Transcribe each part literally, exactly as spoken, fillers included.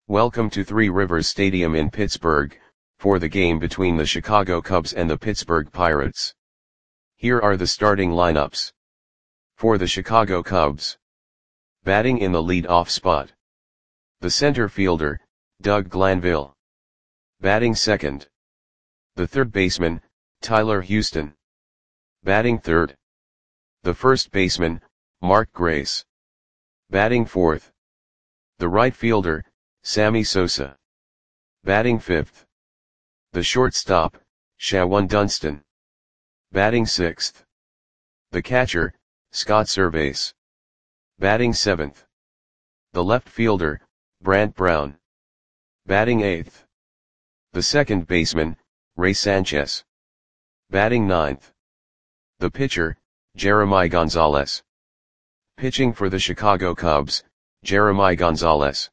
Welcome to Three Rivers Stadium in Pittsburgh, for the game between the Chicago Cubs and the Pittsburgh Pirates. Here are the starting lineups. For the Chicago Cubs. Batting in the lead-off spot. The center fielder, Doug Glanville. Batting second. The third baseman, Tyler Houston. Batting third. The first baseman, Mark Grace. Batting fourth. The right fielder, Sammy Sosa. Batting fifth. The shortstop, Shawon Dunston. Batting sixth. The catcher, Scott Servais. Batting seventh. The left fielder, Brant Brown. Batting eighth. The second baseman, Ray Sanchez. Batting ninth. The pitcher, Jeremy Gonzalez. Pitching for the Chicago Cubs, Jeremy Gonzalez.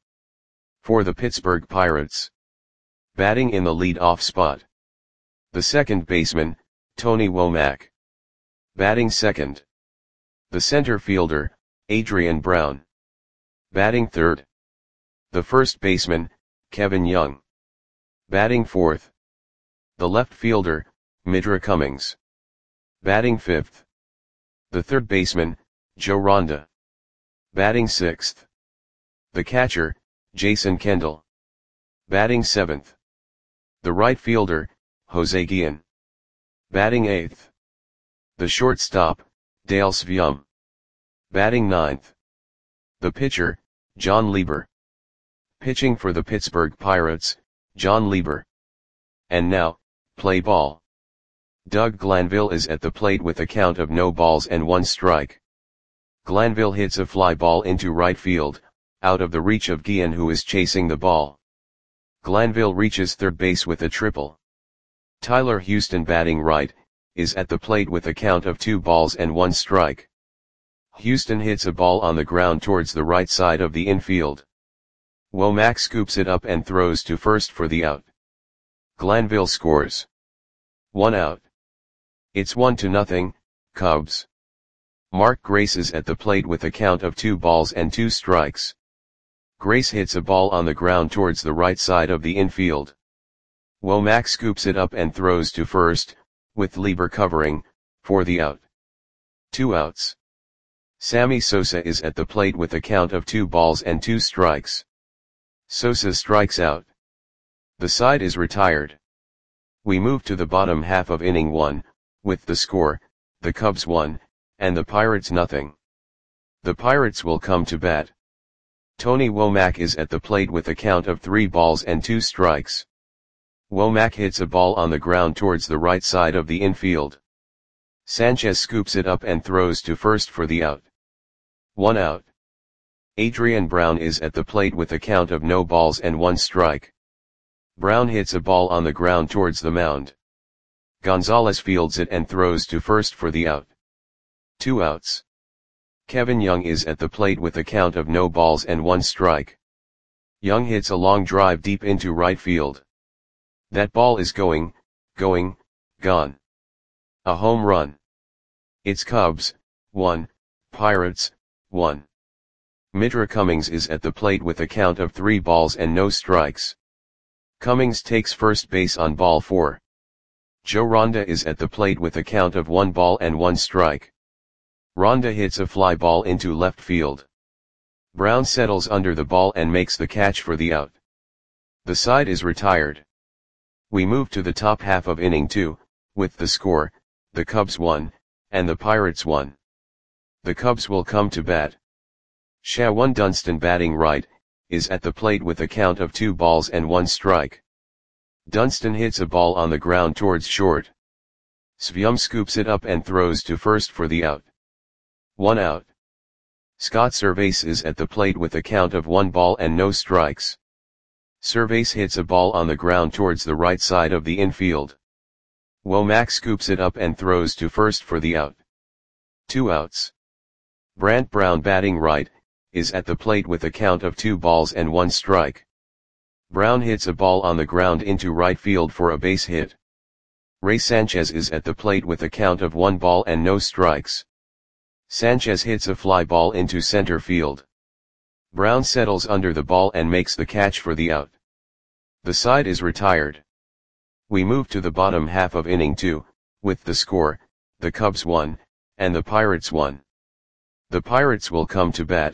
For the Pittsburgh Pirates. Batting in the lead-off spot. The second baseman, Tony Womack. Batting second. The center fielder, Adrian Brown. Batting third. The first baseman, Kevin Young. Batting fourth. The left fielder, Midra Cummings. Batting fifth. The third baseman, Joe Ronda. Batting sixth. The catcher, Jason Kendall. Batting seventh. The right fielder, Jose Guillen. Batting eighth. The shortstop, Dale Sveum. Batting ninth. The pitcher, John Lieber. Pitching for the Pittsburgh Pirates, John Lieber. And now, play ball. Doug Glanville is at the plate with a count of no balls and one strike. Glanville hits a fly ball into right field, out of the reach of Guillen, who is chasing the ball. Glanville reaches third base with a triple. Tyler Houston, batting right, is at the plate with a count of two balls and one strike. Houston hits a ball on the ground towards the right side of the infield. Womack scoops it up and throws to first for the out. Glanville scores. One out. It's one to nothing, Cubs. Mark Grace is at the plate with a count of two balls and two strikes. Grace hits a ball on the ground towards the right side of the infield. Womack scoops it up and throws to first, with Lieber covering, for the out. Two outs. Sammy Sosa is at the plate with a count of two balls and two strikes. Sosa strikes out. The side is retired. We move to the bottom half of inning one, with the score, the Cubs one, and the Pirates nothing. The Pirates will come to bat. Tony Womack is at the plate with a count of three balls and two strikes. Womack hits a ball on the ground towards the right side of the infield. Sanchez scoops it up and throws to first for the out. One out. Adrian Brown is at the plate with a count of no balls and one strike. Brown hits a ball on the ground towards the mound. Gonzalez fields it and throws to first for the out. Two outs. Kevin Young is at the plate with a count of no balls and one strike. Young hits a long drive deep into right field. That ball is going, going, gone. A home run. It's Cubs, one, Pirates, one. Midra Cummings is at the plate with a count of three balls and no strikes. Cummings takes first base on ball four. Joe Ronda is at the plate with a count of one ball and one strike. Ronda hits a fly ball into left field. Brown settles under the ball and makes the catch for the out. The side is retired. We move to the top half of inning two, with the score, the Cubs one, and the Pirates one. The Cubs will come to bat. Shawon Dunston, batting right, is at the plate with a count of two balls and one strike. Dunston hits a ball on the ground towards short. Sveum scoops it up and throws to first for the out. One out. Scott Servais is at the plate with a count of one ball and no strikes. Servais hits a ball on the ground towards the right side of the infield. Womack scoops it up and throws to first for the out. Two outs. Brant Brown, batting right, is at the plate with a count of two balls and one strike. Brown hits a ball on the ground into right field for a base hit. Ray Sanchez is at the plate with a count of one ball and no strikes. Sanchez hits a fly ball into center field. Brown settles under the ball and makes the catch for the out. The side is retired. We move to the bottom half of inning two, with the score, the Cubs one, and the Pirates one. The Pirates will come to bat.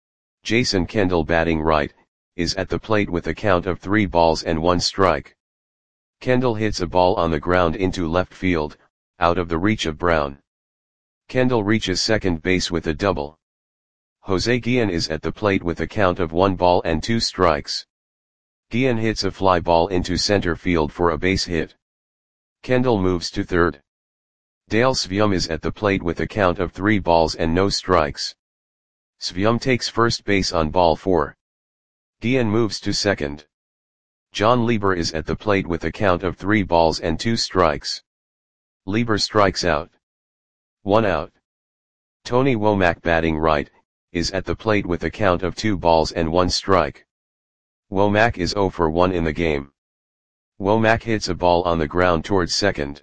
Jason Kendall, batting right, is at the plate with a count of three balls and one strike. Kendall hits a ball on the ground into left field, out of the reach of Brown. Kendall reaches second base with a double. Jose Guillen is at the plate with a count of one ball and two strikes. Guillen hits a fly ball into center field for a base hit. Kendall moves to third. Dale Sveum is at the plate with a count of three balls and no strikes. Sveum takes first base on ball four. Guillen moves to second. John Lieber is at the plate with a count of three balls and two strikes. Lieber strikes out. One out. Tony Womack, batting right, is at the plate with a count of two balls and one strike. Womack is zero for one in the game. Womack hits a ball on the ground towards second.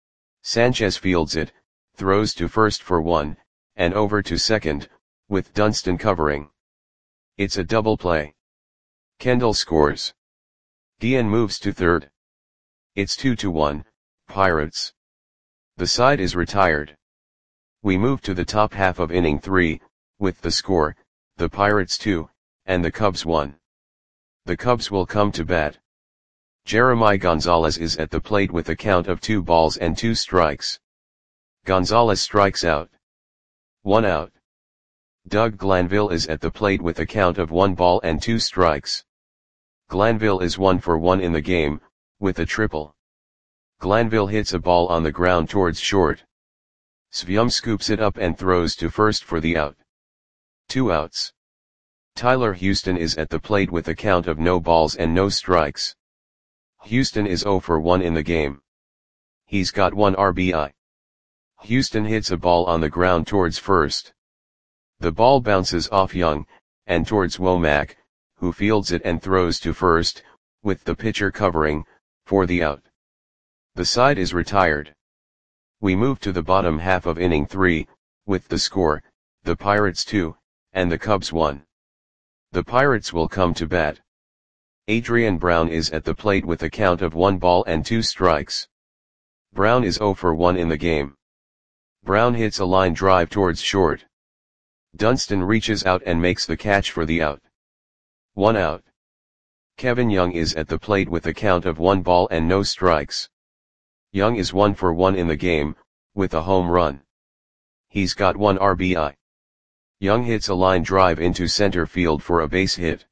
Sanchez fields it, throws to first for one, and over to second, with Dunston covering. It's a double play. Kendall scores. Guillen moves to third. It's two to one, Pirates. The side is retired. We move to the top half of inning three, with the score, the Pirates two, and the Cubs one. The Cubs will come to bat. Jeremy Gonzalez is at the plate with a count of two balls and two strikes. Gonzalez strikes out. One out. Doug Glanville is at the plate with a count of one ball and two strikes. Glanville is one for one in the game, with a triple. Glanville hits a ball on the ground towards short. Sveum scoops it up and throws to first for the out. Two outs. Tyler Houston is at the plate with a count of no balls and no strikes. Houston is zero for one in the game. He's got one R B I. Houston hits a ball on the ground towards first. The ball bounces off Young, and towards Womack, who fields it and throws to first, with the pitcher covering, for the out. The side is retired. We move to the bottom half of inning three, with the score, the Pirates two, and the Cubs one. The Pirates will come to bat. Adrian Brown is at the plate with a count of one ball and two strikes. Brown is zero for one in the game. Brown hits a line drive towards short. Dunston reaches out and makes the catch for the out. One out. Kevin Young is at the plate with a count of one ball and no strikes. Young is one for one in the game, with a home run. He's got one R B I. Young hits a line drive into center field for a base hit.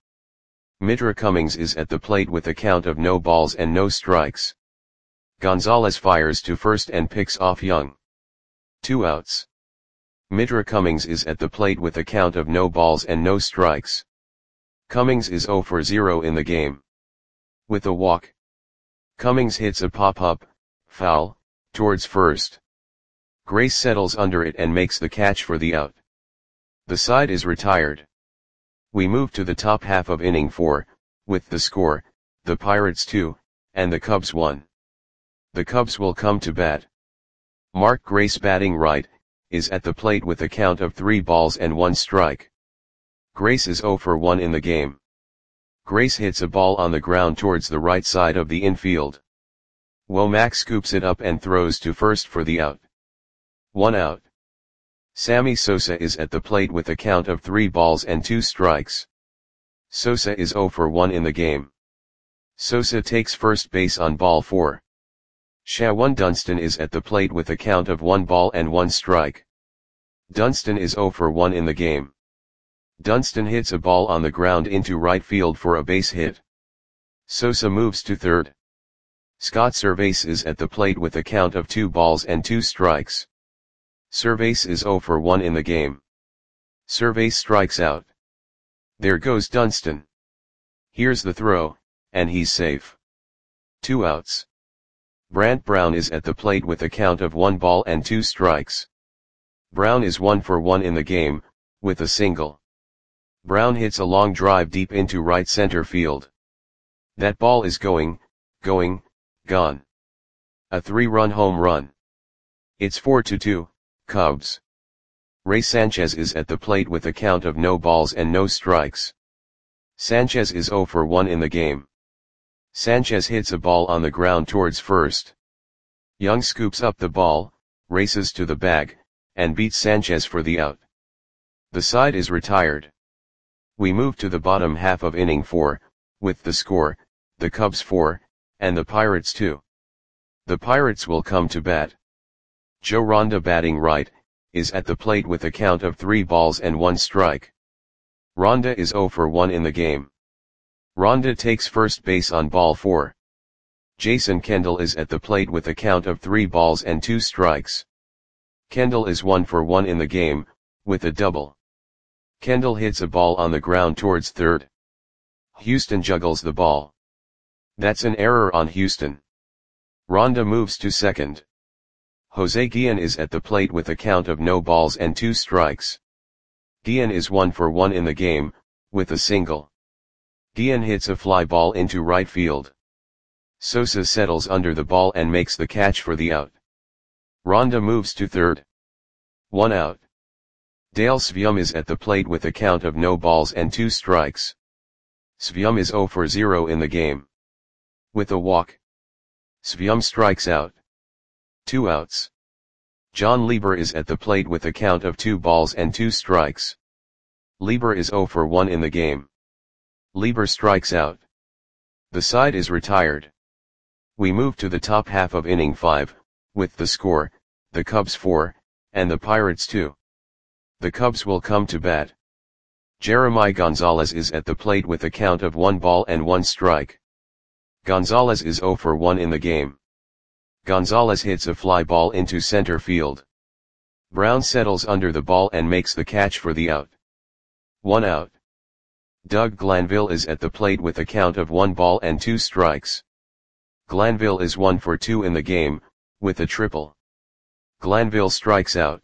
Mitra Cummings is at the plate with a count of no balls and no strikes. Gonzalez fires to first and picks off Young. Two outs. Mitra Cummings is at the plate with a count of no balls and no strikes. Cummings is zero for zero in the game. With a walk. Cummings hits a pop-up, foul, towards first. Grace settles under it and makes the catch for the out. The side is retired. We move to the top half of inning four, with the score, the Pirates two, and the Cubs one. The Cubs will come to bat. Mark Grace, batting right, is at the plate with a count of three balls and one strike. Grace is zero for one in the game. Grace hits a ball on the ground towards the right side of the infield. Womack scoops it up and throws to first for the out. One out. Sammy Sosa is at the plate with a count of three balls and two strikes. Sosa is zero for one in the game. Sosa takes first base on ball four. Shawan Dunston is at the plate with a count of one ball and one strike. Dunston is zero for one in the game. Dunston hits a ball on the ground into right field for a base hit. Sosa moves to third. Scott Servais is at the plate with a count of two balls and two strikes. Servais is zero for one in the game. Servais strikes out. There goes Dunston. Here's the throw, and he's safe. Two outs. Brant Brown is at the plate with a count of one ball and two strikes. Brown is one for one in the game, with a single. Brown hits a long drive deep into right center field. That ball is going, going, gone. A three-run home run. It's four to two, Cubs. Ray Sanchez is at the plate with a count of no balls and no strikes. Sanchez is zero for one in the game. Sanchez hits a ball on the ground towards first. Young scoops up the ball, races to the bag, and beats Sanchez for the out. The side is retired. We move to the bottom half of inning four, with the score, the Cubs four, and the Pirates two. The Pirates will come to bat. Joe Ronda, batting right, is at the plate with a count of three balls and one strike. Ronda is zero for one in the game. Ronda takes first base on ball four. Jason Kendall is at the plate with a count of three balls and two strikes. Kendall is one for one in the game, with a double. Kendall hits a ball on the ground towards third. Houston juggles the ball. That's an error on Houston. Ronda moves to second. Jose Guillen is at the plate with a count of no balls and two strikes. Guillen is one for one in the game, with a single. Guillen hits a fly ball into right field. Sosa settles under the ball and makes the catch for the out. Ronda moves to third. One out. Dale Svium is at the plate with a count of no balls and two strikes. Svium is zero for zero in the game. With a walk, Svium strikes out. Two outs. John Lieber is at the plate with a count of two balls and two strikes. Lieber is zero for one in the game. Lieber strikes out. The side is retired. We move to the top half of inning five, with the score, the Cubs four, and the Pirates two. The Cubs will come to bat. Jeremy Gonzalez is at the plate with a count of one ball and one strike. Gonzalez is zero for one in the game. Gonzalez hits a fly ball into center field. Brown settles under the ball and makes the catch for the out. One out. Doug Glanville is at the plate with a count of one ball and two strikes. Glanville is one for two in the game, with a triple. Glanville strikes out.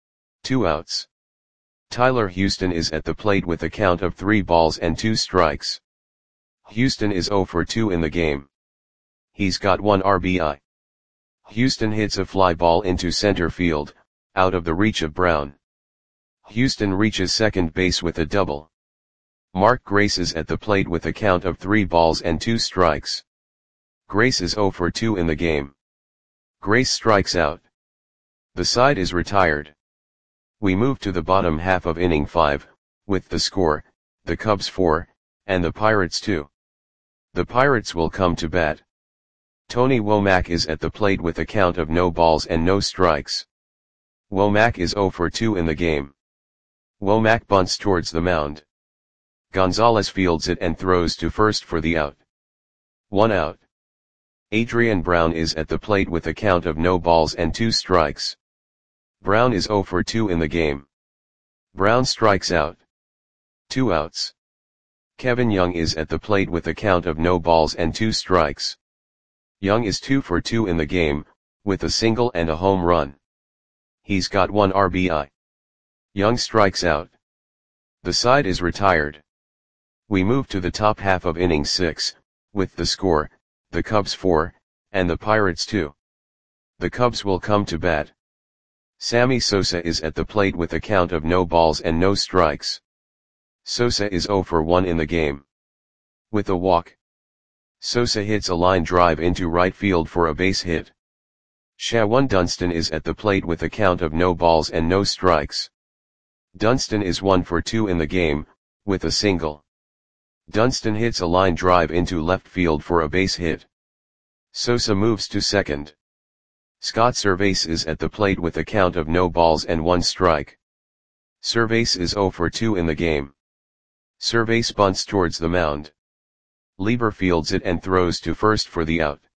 Two outs. Tyler Houston is at the plate with a count of three balls and two strikes. Houston is zero for two in the game. He's got one R B I. Houston hits a fly ball into center field, out of the reach of Brown. Houston reaches second base with a double. Mark Grace is at the plate with a count of three balls and two strikes. Grace is zero for two in the game. Grace strikes out. The side is retired. We move to the bottom half of inning five, with the score, the Cubs four, and the Pirates two. The Pirates will come to bat. Tony Womack is at the plate with a count of no balls and no strikes. Womack is zero for two in the game. Womack bunts towards the mound. Gonzalez fields it and throws to first for the out. One out. Adrian Brown is at the plate with a count of no balls and two strikes. Brown is zero for two in the game. Brown strikes out. Two outs. Kevin Young is at the plate with a count of no balls and two strikes. Young is two for two in the game, with a single and a home run. He's got one R B I. Young strikes out. The side is retired. We move to the top half of inning six, with the score, the Cubs four, and the Pirates two. The Cubs will come to bat. Sammy Sosa is at the plate with a count of no balls and no strikes. Sosa is zero for one in the game. With a walk, Sosa hits a line drive into right field for a base hit. Shawan Dunston is at the plate with a count of no balls and no strikes. Dunston is one for two in the game, with a single. Dunston hits a line drive into left field for a base hit. Sosa moves to second. Scott Servais is at the plate with a count of no balls and one strike. Servais is zero for two in the game. Servais bunts towards the mound. Lieber fields it and throws to first for the out.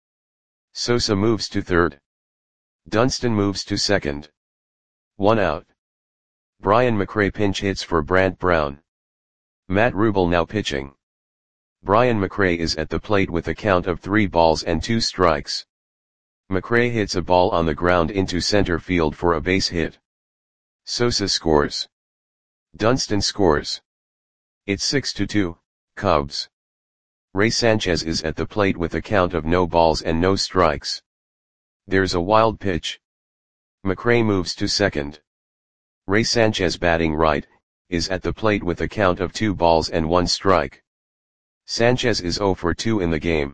Sosa moves to third. Dunston moves to second. One out. Brian McRae pinch hits for Brant Brown. Matt Rubel now pitching. Brian McRae is at the plate with a count of three balls and two strikes. McRae hits a ball on the ground into center field for a base hit. Sosa scores. Dunston scores. It's six to two, Cubs. Ray Sanchez is at the plate with a count of no balls and no strikes. There's a wild pitch. McRae moves to second. Ray Sanchez batting right, is at the plate with a count of two balls and one strike. Sanchez is zero for two in the game.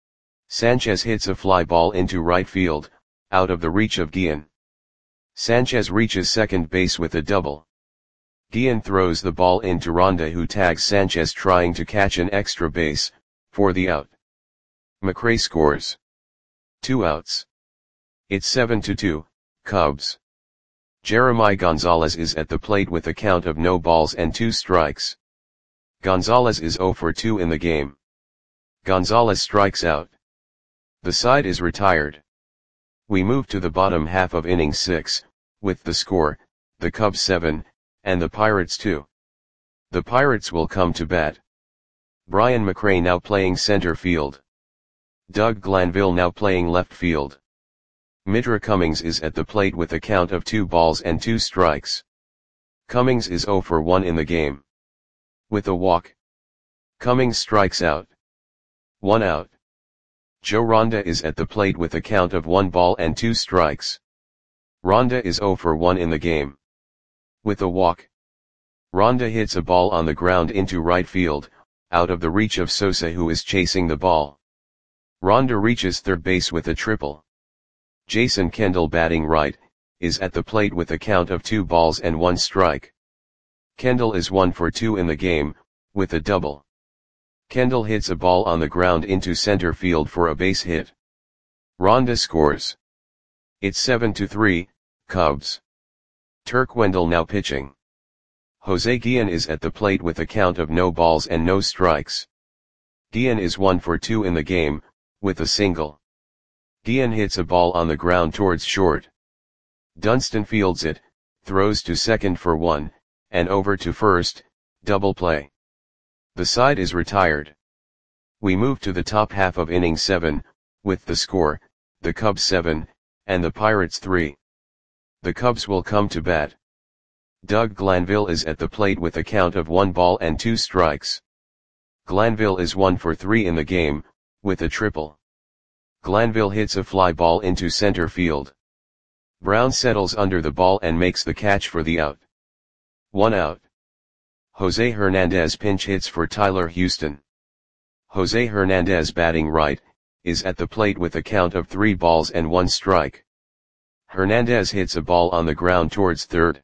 Sanchez hits a fly ball into right field, out of the reach of Guillen. Sanchez reaches second base with a double. Guillen throws the ball into Ronda, who tags Sanchez trying to catch an extra base, for the out. McRae scores. Two outs. It's seven to two, Cubs. Jeremy Gonzalez is at the plate with a count of no balls and two strikes. Gonzalez is zero for two in the game. Gonzalez strikes out. The side is retired. We move to the bottom half of inning six, with the score, the Cubs seven, and the Pirates two. The Pirates will come to bat. Brian McRae now playing center field. Doug Glanville now playing left field. Mitra Cummings is at the plate with a count of two balls and two strikes. Cummings is zero for one in the game. With a walk. Cummings strikes out. One out. Joe Ronda is at the plate with a count of one ball and two strikes. Ronda is zero for one in the game. With a walk. Ronda hits a ball on the ground into right field, out of the reach of Sosa, who is chasing the ball. Ronda reaches third base with a triple. Jason Kendall batting right, is at the plate with a count of two balls and one strike. Kendall is one for two in the game, with a double. Kendall hits a ball on the ground into center field for a base hit. Ronda scores. It's seven to three, Cubs. Turk Wendell now pitching. Jose Guillen is at the plate with a count of no balls and no strikes. Guillen is one for two in the game, with a single. Guillen hits a ball on the ground towards short. Dunston fields it, throws to second for one, and over to first, double play. The side is retired. We move to the top half of inning seven, with the score, the Cubs seven, and the Pirates three. The Cubs will come to bat. Doug Glanville is at the plate with a count of one ball and two strikes. Glanville is one for three in the game, with a triple. Glanville hits a fly ball into center field. Brown settles under the ball and makes the catch for the out. One out. Jose Hernandez pinch hits for Tyler Houston. Jose Hernandez batting right, is at the plate with a count of three balls and one strike. Hernandez hits a ball on the ground towards third.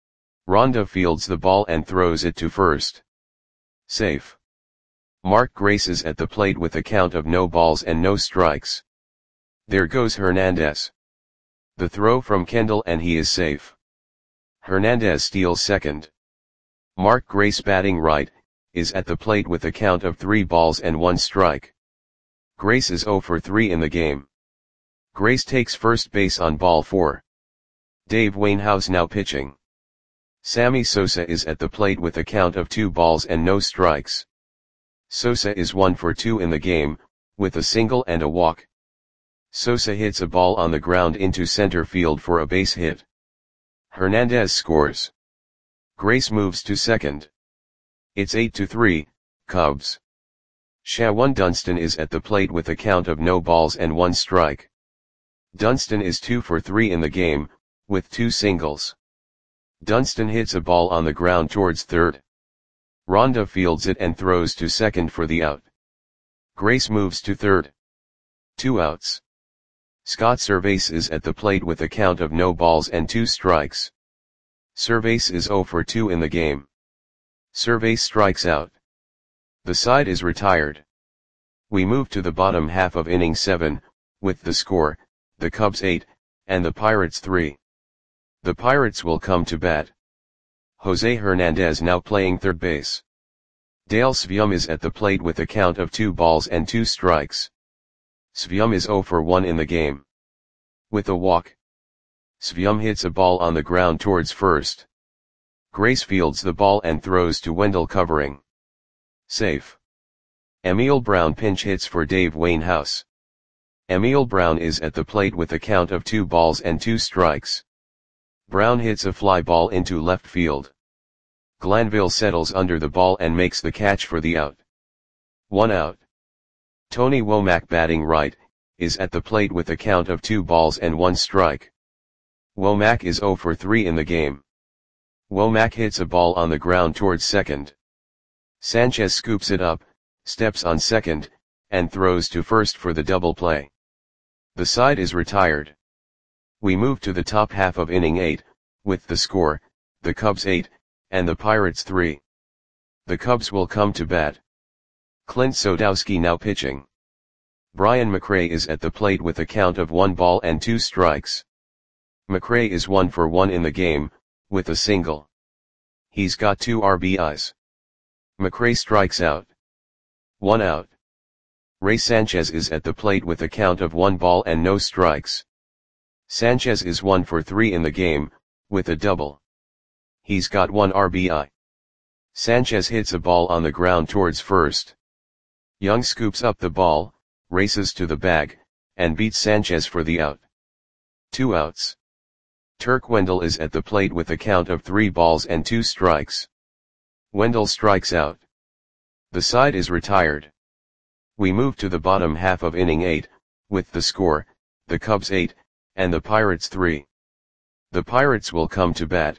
Ronda fields the ball and throws it to first. Safe. Mark Grace is at the plate with a count of no balls and no strikes. There goes Hernandez. The throw from Kendall and he is safe. Hernandez steals second. Mark Grace batting right, is at the plate with a count of three balls and one strike. Grace is zero for three in the game. Grace takes first base on ball four. Dave Wainhouse now pitching. Sammy Sosa is at the plate with a count of two balls and no strikes. Sosa is one for two in the game, with a single and a walk. Sosa hits a ball on the ground into center field for a base hit. Hernandez scores. Grace moves to second. It's eight to three, Cubs. Shawan Dunston is at the plate with a count of no balls and one strike. Dunston is two for three in the game, with two singles. Dunston hits a ball on the ground towards third. Ronda fields it and throws to second for the out. Grace moves to third. Two outs. Scott Servais is at the plate with a count of no balls and two strikes. Servais is zero for two in the game. Servais strikes out. The side is retired. We move to the bottom half of inning seven, with the score, the Cubs eight, and the Pirates three. The Pirates will come to bat. Jose Hernandez now playing third base. Dale Svium is at the plate with a count of two balls and two strikes. Svium is zero for one in the game. With a walk. Svium hits a ball on the ground towards first. Grace fields the ball and throws to Wendell covering. Safe. Emil Brown pinch hits for Dave Wainhouse. Emil Brown is at the plate with a count of two balls and two strikes. Brown hits a fly ball into left field. Glanville settles under the ball and makes the catch for the out. One out. Tony Womack batting right, is at the plate with a count of two balls and one strike. Womack is zero for three in the game. Womack hits a ball on the ground towards second. Sanchez scoops it up, steps on second, and throws to first for the double play. The side is retired. We move to the top half of inning eight, with the score, the Cubs eight, and the Pirates three. The Cubs will come to bat. Clint Sadowski now pitching. Brian McRae is at the plate with a count of one ball and two strikes. McRae is one for one in the game, with a single. He's got two R B Is. McRae strikes out. One out. Ray Sanchez is at the plate with a count of one ball and no strikes. Sanchez is one for three in the game, with a double. He's got one R B I. Sanchez hits a ball on the ground towards first. Young scoops up the ball, races to the bag, and beats Sanchez for the out. Two outs. Turk Wendell is at the plate with a count of three balls and two strikes. Wendell strikes out. The side is retired. We move to the bottom half of inning eight, with the score, the Cubs eight, and the Pirates three. The Pirates will come to bat.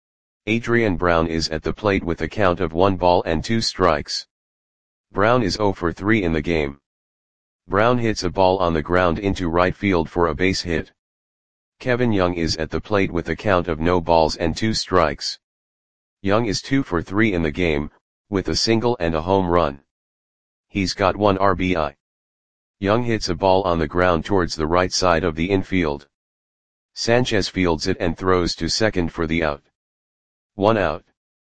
Adrian Brown is at the plate with a count of one ball and two strikes. Brown is zero for three in the game. Brown hits a ball on the ground into right field for a base hit. Kevin Young is at the plate with a count of no balls and two strikes. Young is two for three in the game, with a single and a home run. He's got one R B I. Young hits a ball on the ground towards the right side of the infield. Sanchez fields it and throws to second for the out. One out.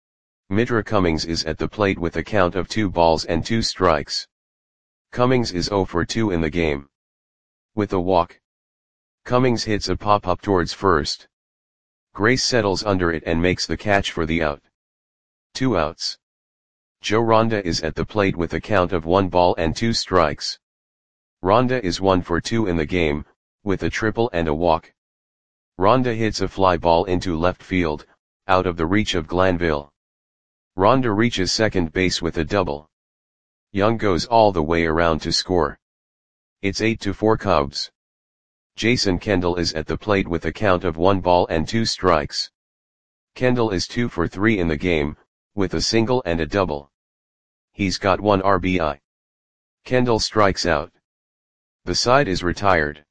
Mitra Cummings is at the plate with a count of two balls and two strikes. Cummings is zero for two in the game. With a walk. Cummings hits a pop-up towards first. Grace settles under it and makes the catch for the out. Two outs. Joe Ronda is at the plate with a count of one ball and two strikes. Ronda is one for two in the game, with a triple and a walk. Ronda hits a fly ball into left field, out of the reach of Glanville. Ronda reaches second base with a double. Young goes all the way around to score. It's eight to four Cubs. Jason Kendall is at the plate with a count of one ball and two strikes. Kendall is two for three in the game, with a single and a double. He's got one R B I. Kendall strikes out. The side is retired.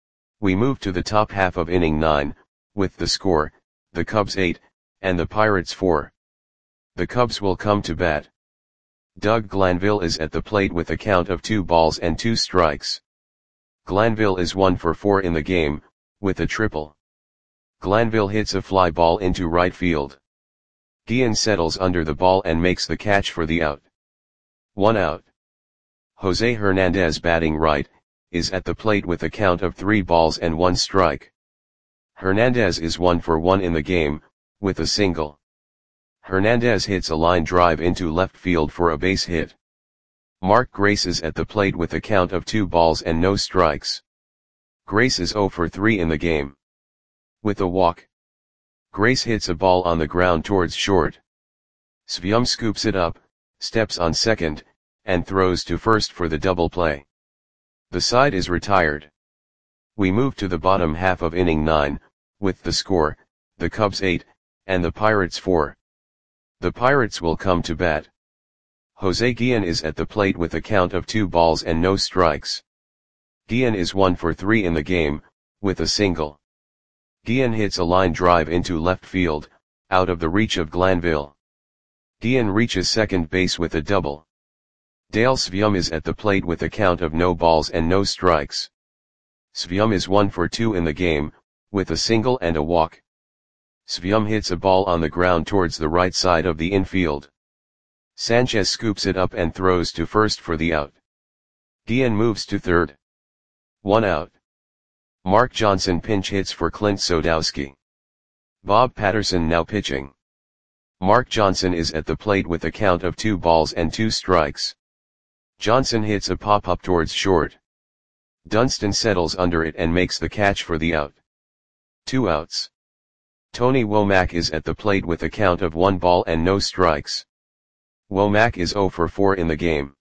We move to the top half of inning nine, with the score, the Cubs eight, and the Pirates four. The Cubs will come to bat. Doug Glanville is at the plate with a count of two balls and two strikes. Glanville is one for four in the game, with a triple. Glanville hits a fly ball into right field. Guillen settles under the ball and makes the catch for the out. One out. Jose Hernandez, batting right, is at the plate with a count of three balls and one strike. Hernandez is one for one in the game, with a single. Hernandez hits a line drive into left field for a base hit. Mark Grace is at the plate with a count of two balls and no strikes. Grace is zero for three in the game. With a walk. Grace hits a ball on the ground towards short. Svium scoops it up, steps on second, and throws to first for the double play. The side is retired. We move to the bottom half of inning nine, with the score, the Cubs eight, and the Pirates four. The Pirates will come to bat. Jose Guillen is at the plate with a count of two balls and no strikes. Guillen is one for three in the game, with a single. Guillen hits a line drive into left field, out of the reach of Glanville. Guillen reaches second base with a double. Dale Svium is at the plate with a count of no balls and no strikes. Svium is one for two in the game, with a single and a walk. Svium hits a ball on the ground towards the right side of the infield. Sanchez scoops it up and throws to first for the out. Guillen moves to third. One out. Mark Johnson pinch hits for Clint Sadowski. Bob Patterson now pitching. Mark Johnson is at the plate with a count of two balls and two strikes. Johnson hits a pop-up towards short. Dunston settles under it and makes the catch for the out. Two outs. Tony Womack is at the plate with a count of one ball and no strikes. Womack is zero for four in the game.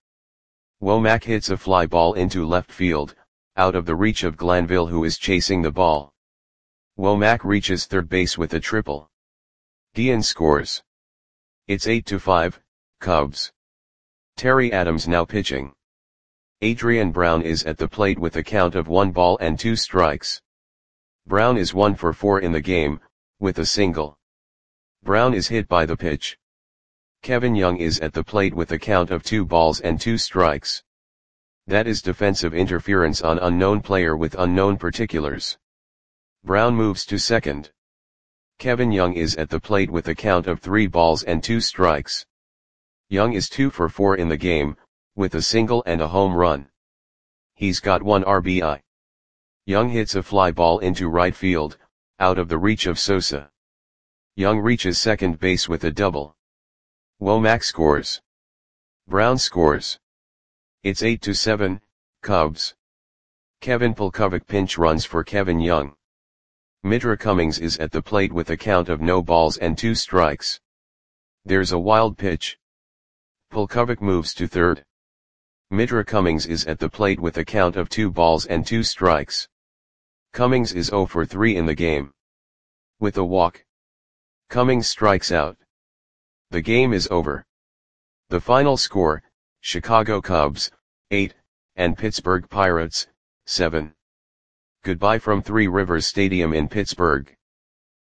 Womack hits a fly ball into left field, out of the reach of Glanville, who is chasing the ball. Womack reaches third base with a triple. Guillen scores. It's eight to five, Cubs. Terry Adams now pitching. Adrian Brown is at the plate with a count of one ball and two strikes. Brown is one for four in the game, with a single. Brown is hit by the pitch. Kevin Young is at the plate with a count of two balls and two strikes. That is defensive interference on unknown player with unknown particulars. Brown moves to second. Kevin Young is at the plate with a count of three balls and two strikes. Young is two for four in the game, with a single and a home run. He's got one R B I. Young hits a fly ball into right field, out of the reach of Sosa. Young reaches second base with a double. Womack scores. Brown scores. It's eight to seven, Cubs. Kevin Polkovic pinch runs for Kevin Young. Mitra Cummings is at the plate with a count of no balls and two strikes. There's a wild pitch. Polkovic moves to third. Mitra Cummings is at the plate with a count of two balls and two strikes. Cummings is zero for three in the game. With a walk, Cummings strikes out. The game is over. The final score, Chicago Cubs, eight, and Pittsburgh Pirates, seven. Goodbye from Three Rivers Stadium in Pittsburgh.